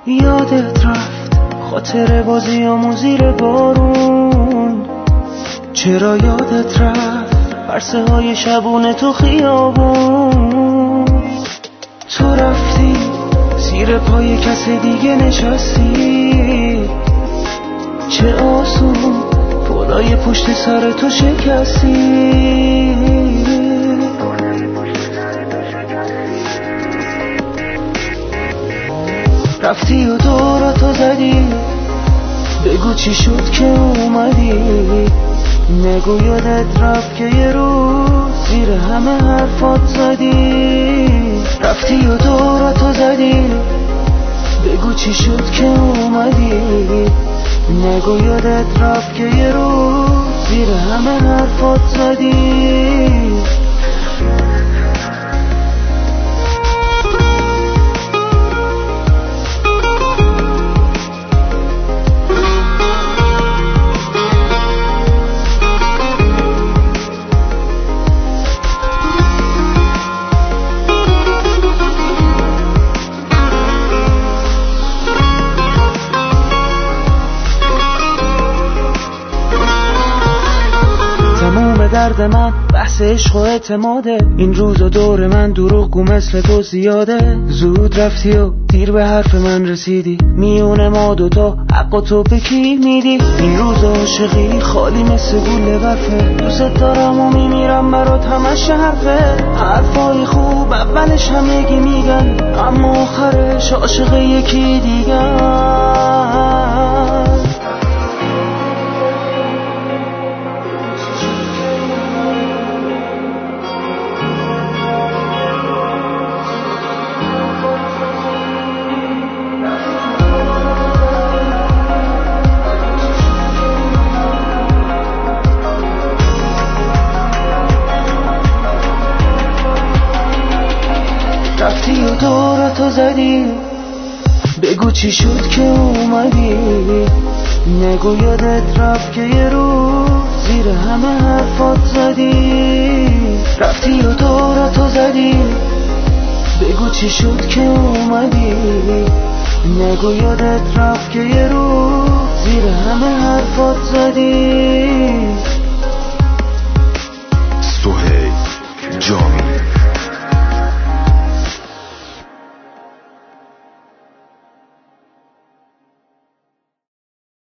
یادت رفت خاطر بازیامون زیر بارون؟ چرا یادت رفت پرسه های شبونه تو خیابون؟ تو رفتی زیر پای کس دیگه نشستی، چه آسون بالای پشت سر تو شکستی. رفتی و دوراتو زدی، بگو چی شد که اومدی. نگو یادت رفت که یه روز زیر همه حرفات زدی. رفتی و دوراتو زدی، بگو چی شد که اومدی. نگو یادت رفت که یه روز زیر همه حرفات زدی. درد من بحث عشق و اعتماده، این روزا دور من دروغگو مثل تو زیاده. زود رفتی و دیر به حرف من رسیدی، میونه ما دوتا حق تو به کی میدی؟ این روزا عاشقی خالی مثل گوله برفه، دوست دارم و میمیرم برات همش حرفه. حرفای خوب اولش همگی میگن، اما آخرش عاشق یکی دیگر. رفتی و دوراتو زدی، بگو چی شد که اومدی. نگو یادت رفت که یه روز زیر همه حرفات زدی. رفتی و دوراتو زدی، بگو چی شد که اومدی. نگو یادت رفت که یه روز زیر همه حرفات زدی.